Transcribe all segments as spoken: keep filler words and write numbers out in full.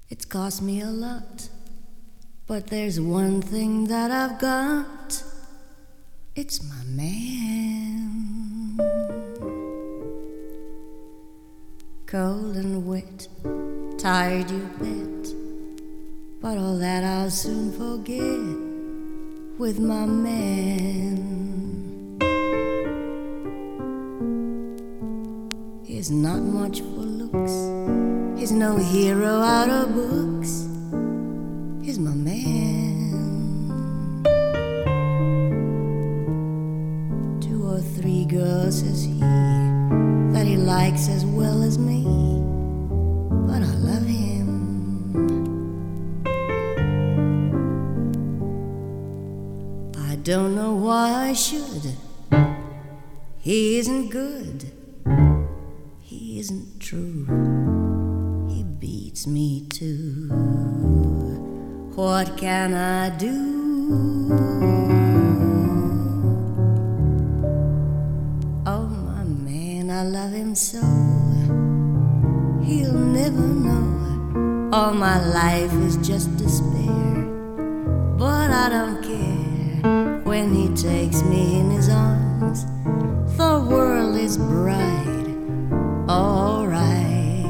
It's cost me a lot, but there's one thing that I've got. It's my man. Cold and wet, tired you bet, but all that I'll soon forget with my man. He's not much for looks, he's no hero out of books. He's my man. Two or three girls, says he, that he likes as well as me, but I love him. I don't know why I should. He isn't good, he isn't true, he beats me too. What can I do? Oh, my man, I love him so. He'll never know all my life is just despair. But I don't care when he takes me in his arms. The world is bright, all right.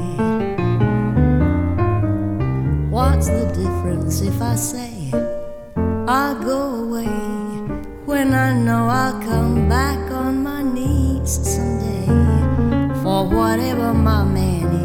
What's the difference if I say I'll go away when I know I'll come back on my knees someday? For whatever my man